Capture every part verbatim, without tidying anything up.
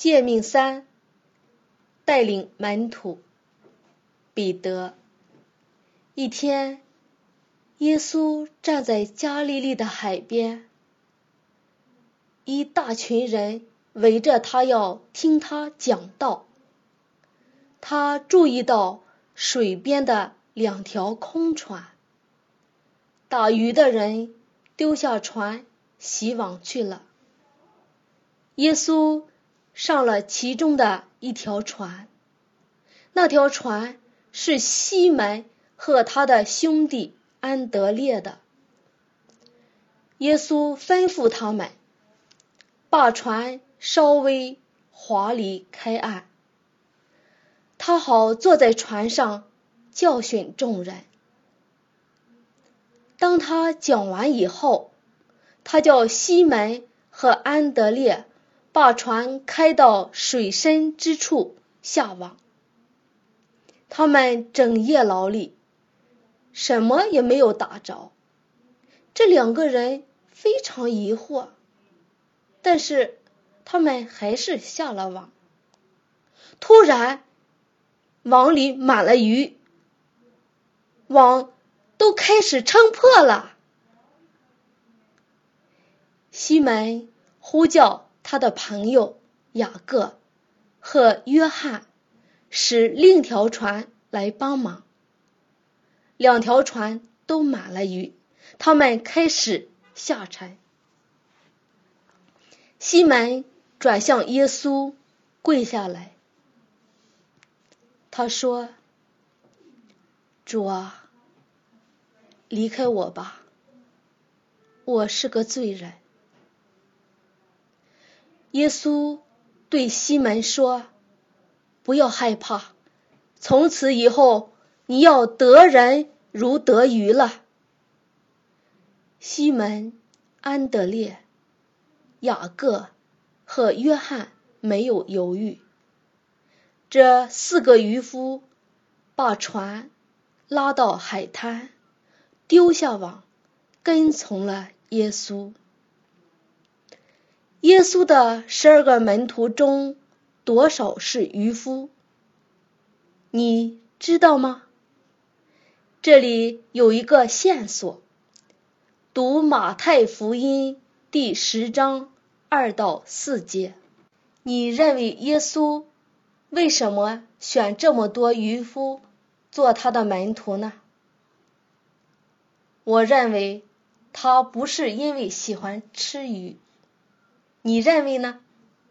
诫命三，带领门徒。彼得。一天，耶稣站在加利利的海边，一大群人围着他要听他讲道。他注意到水边的两条空船，打鱼的人丢下船洗网去了。耶稣上了其中的一条船，那条船是西门和他的兄弟安德烈的。耶稣吩咐他们把船稍微划离开岸，他好坐在船上教训众人。当他讲完以后，他叫西门和安德烈把船开到水深之处下网。他们整夜劳力，什么也没有打着。这两个人非常疑惑，但是他们还是下了网。突然，网里满了鱼，网都开始撑破了。西门呼叫他的朋友雅各和约翰，使另条船来帮忙。两条船都满了鱼，他们开始下沉。西门转向耶稣，跪下来，他说：主啊，离开我吧，我是个罪人。耶稣对西门说：不要害怕，从此以后你要得人如得鱼了。西门、安德烈、雅各和约翰没有犹豫，这四个渔夫把船拉到海滩，丢下网，跟从了耶稣。耶稣的十二个门徒中，多少是渔夫？你知道吗？这里有一个线索，读马太福音第十章二到四节。你认为耶稣为什么选这么多渔夫做他的门徒呢？我认为他不是因为喜欢吃鱼，你认为呢？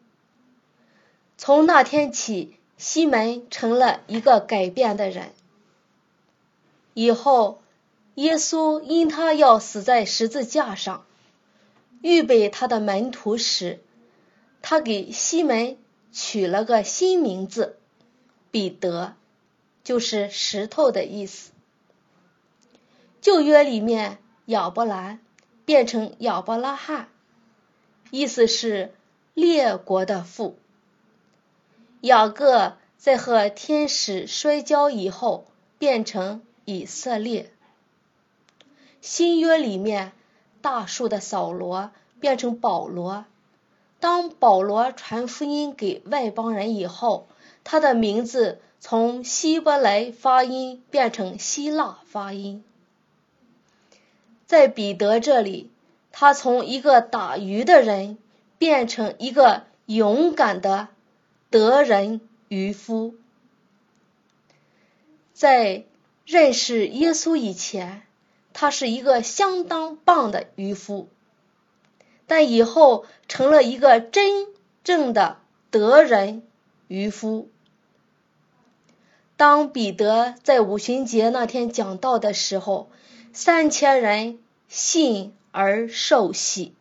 从那天起，西门成了一个改变的人。以后，耶稣因他要死在十字架上，预备他的门徒时，他给西门取了个新名字，彼得，就是石头的意思。旧约里面，亚伯兰变成亚伯拉罕，意思是列国的父。雅各在和天使摔跤以后变成以色列。新约里面，大树的扫罗变成保罗。当保罗传福音给外邦人以后，他的名字从希伯来发音变成希腊发音。在彼得这里，他从一个打鱼的人变成一个勇敢的得人渔夫。在认识耶稣以前，他是一个相当棒的渔夫，但以后成了一个真正的得人渔夫。当彼得在五旬节那天讲道的时候，三千人信而受洗。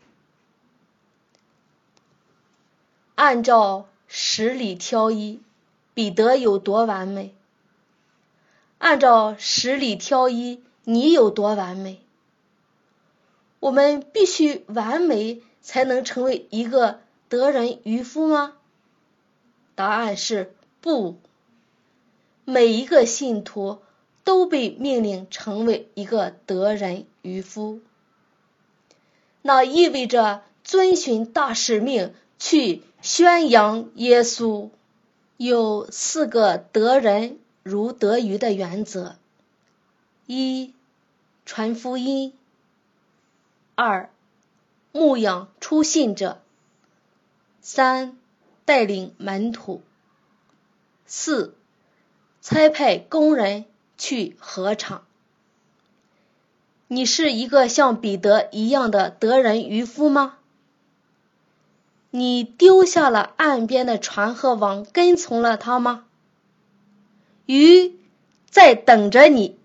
按照十里挑一，彼得有多完美？按照十里挑一，你有多完美？我们必须完美才能成为一个得人渔夫吗？答案是不。每一个信徒都被命令成为一个得人渔夫，那意味着遵循大使命，去宣扬耶稣。有四个得人如得鱼的原则：一、传福音；二、牧养初信者；三、带领门徒；四、差派工人去禾场。你是一个像彼得一样的得人渔夫吗？你丢下了岸边的船和网，跟从了他吗？鱼在等着你，